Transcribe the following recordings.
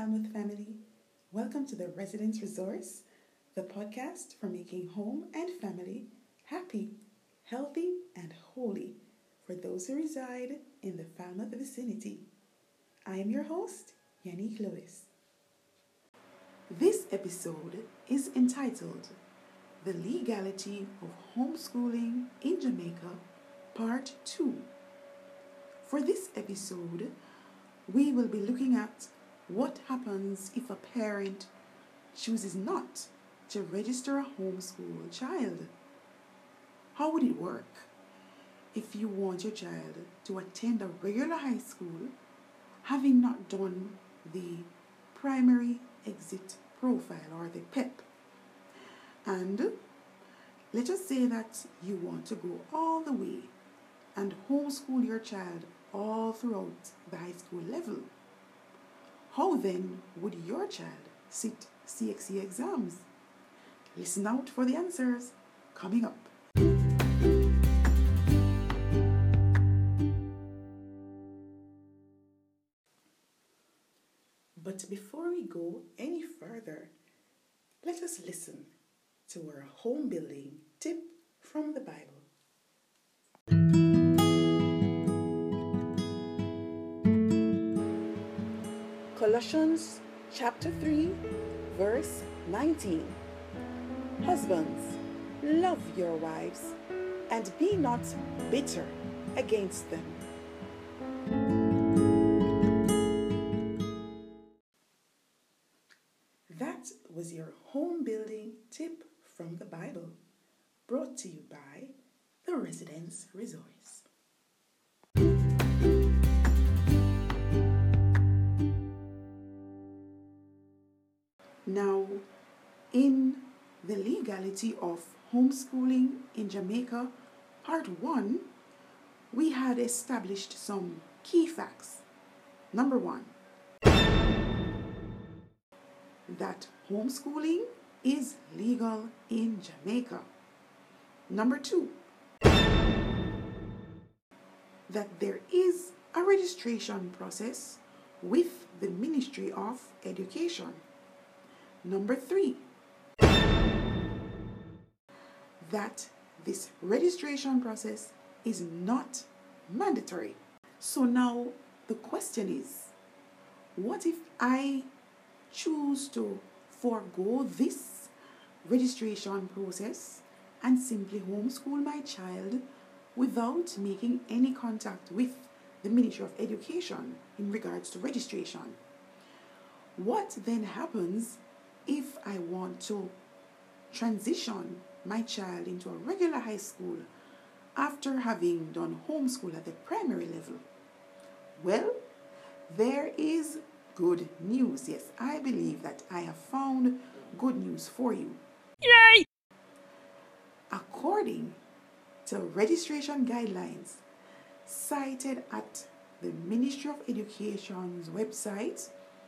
Falmouth family. Welcome to the Residence Resource, the podcast for making home and family happy, healthy, and holy for those who reside in the Falmouth vicinity. I am your host, Yannick Lewis. This episode is entitled The Legality of Homeschooling in Jamaica, Part 2. For this episode, we will be looking at what happens if a parent chooses not to register a homeschool child. How would it work if you want your child to attend a regular high school, having not done the primary exit profile or the PEP? And let us say that you want to go all the way and homeschool your child all throughout the high school level. How then would your child sit CXC exams? Listen out for the answers coming up. But before we go any further, let us listen to our home building tip from the Bible. Colossians chapter 3, verse 19. Husbands, love your wives and be not bitter against them. That was your home building tip from the Bible, brought to you by the Residence Resource. Now, in the legality of homeschooling in Jamaica, part 1, we had established some key facts. Number 1, that homeschooling is legal in Jamaica. Number 2, that there is a registration process with the Ministry of Education. Number 3, that this registration process is not mandatory. So now the question is, what if I choose to forego this registration process and simply homeschool my child without making any contact with the Ministry of Education in regards to registration? What then happens if I want to transition my child into a regular high school after having done homeschool at the primary level? Well, there is good news. Yes, I believe that I have found good news for you. Yay! According to registration guidelines cited at the Ministry of Education's website,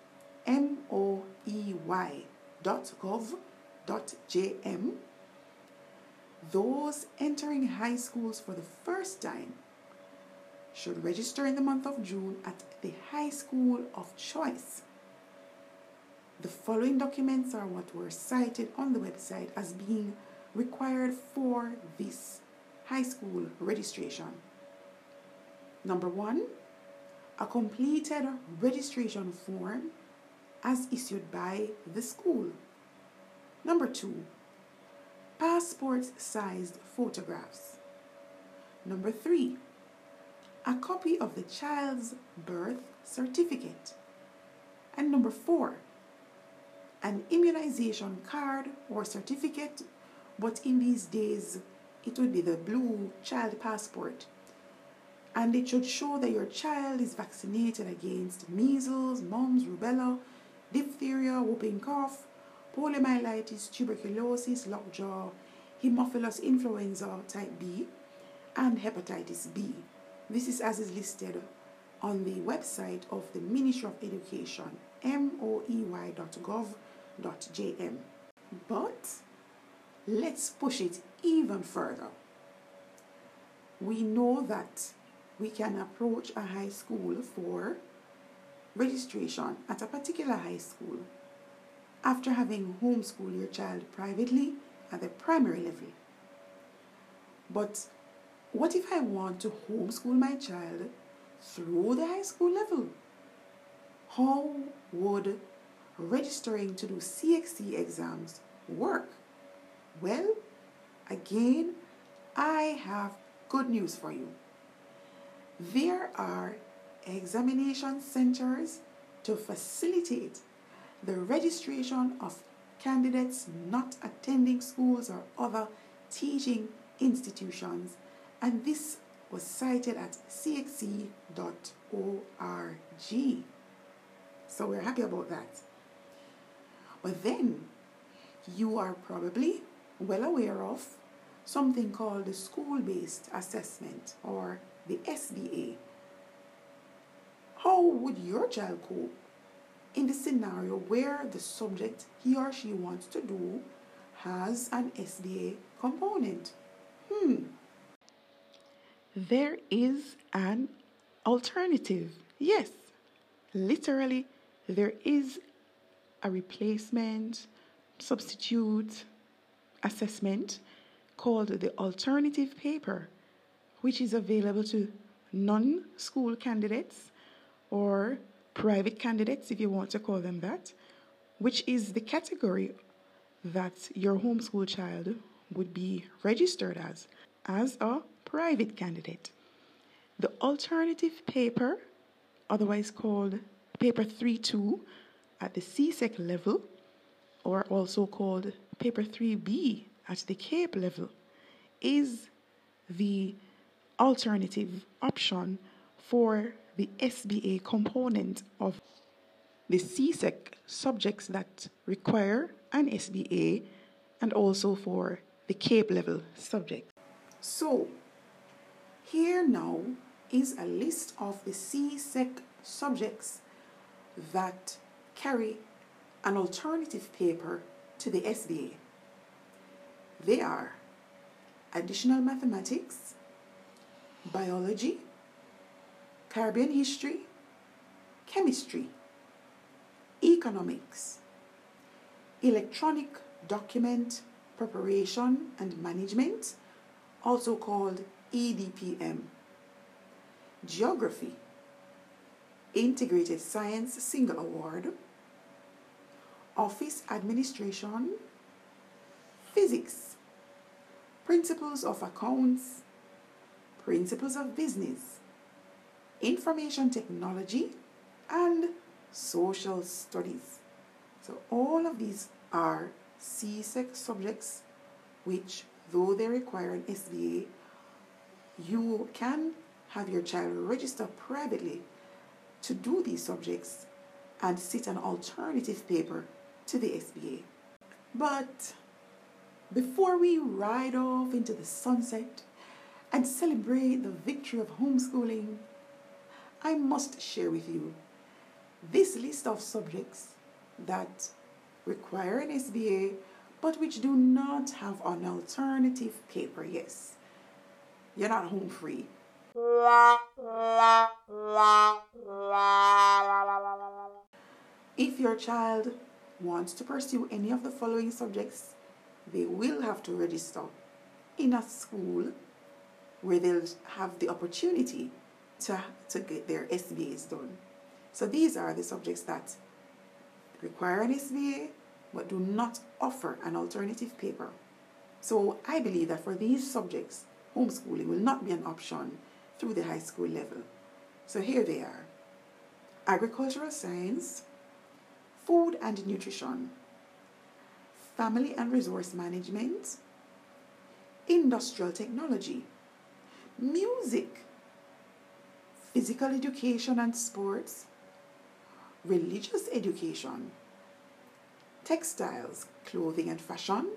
moey.gov.jm, those entering high schools for the first time should register in the month of June at the high school of choice. The following documents are what were cited on the website as being required for this high school registration. Number 1, a completed registration form as issued by the school. Number 2, passport-sized photographs. Number 3, a copy of the child's birth certificate. And number 4, an immunization card or certificate, but in these days it would be the blue child passport. And it should show that your child is vaccinated against measles, mumps, rubella, diphtheria, whooping cough, poliomyelitis, tuberculosis, lockjaw, Haemophilus influenza type B, and hepatitis B. This is as is listed on the website of the Ministry of Education, moey.gov.jm. But let's push it even further. We know that we can approach a high school for registration at a particular high school after having homeschooled your child privately at the primary level. But what if I want to homeschool my child through the high school level? How would registering to do CXC exams work? Well, again, I have good news for you. There are examination centers to facilitate the registration of candidates not attending schools or other teaching institutions, and this was cited at cxc.org. So we're happy about that. But then you are probably well aware of something called the school-based assessment, or the SBA. How would your child cope in the scenario where the subject he or she wants to do has an SBA component? There is an alternative. Yes, literally, there is a replacement, substitute assessment called the alternative paper, which is available to non-school candidates or private candidates, if you want to call them that, which is the category that your homeschool child would be registered as a private candidate. The alternative paper, otherwise called Paper 3-2 at the CSEC level, or also called Paper 3B at the CAPE level, is the alternative option for the SBA component of the CSEC subjects that require an SBA, and also for the CAPE level subject. So, here now is a list of the CSEC subjects that carry an alternative paper to the SBA. They are additional mathematics, biology, Caribbean history, chemistry, economics, electronic document preparation and management, also called EDPM, geography, integrated science single award, office administration, physics, principles of accounts, principles of business, information technology, and social studies. So all of these are CSEC subjects which, though they require an SBA, you can have your child register privately to do these subjects and sit an alternative paper to the SBA. But before we ride off into the sunset and celebrate the victory of homeschooling, I must share with you this list of subjects that require an SBA but which do not have an alternative paper. Yes, you're not home free. If your child wants to pursue any of the following subjects, they will have to register in a school where they'll have the opportunity to get their SBAs done. So these are the subjects that require an SBA but do not offer an alternative paper. So I believe that for these subjects, homeschooling will not be an option through the high school level. So here they are: agricultural science, food and nutrition, family and resource management, industrial technology, music, physical education and sports, religious education, textiles, clothing and fashion,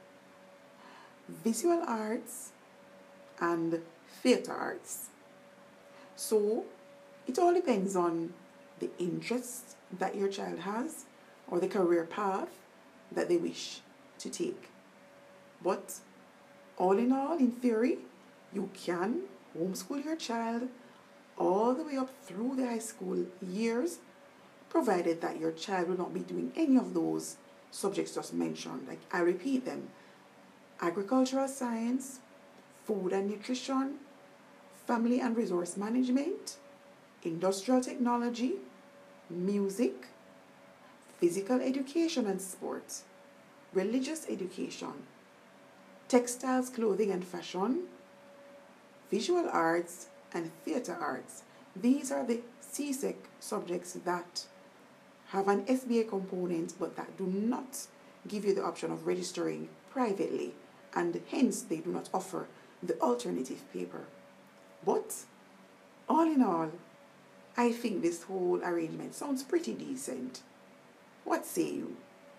visual arts, and theater arts. So it all depends on the interests that your child has or the career path that they wish to take. But all in all, in theory, you can homeschool your child all the way up through the high school years provided that your child will not be doing any of those subjects just mentioned. Like, I repeat them: agricultural science, food and nutrition, family and resource management, industrial technology, music, physical education and sports, religious education, textiles, clothing and fashion, visual arts, and theatre arts. These are the CSEC subjects that have an SBA component but that do not give you the option of registering privately, and hence they do not offer the alternative paper. But all in all, I think this whole arrangement sounds pretty decent. What say you?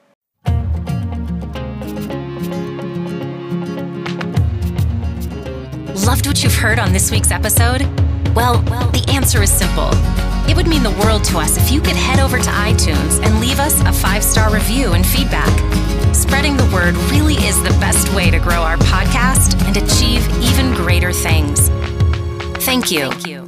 Loved what you've heard on this week's episode? Well, the answer is simple. It would mean the world to us if you could head over to iTunes and leave us a 5-star review and feedback. Spreading the word really is the best way to grow our podcast and achieve even greater things. Thank you.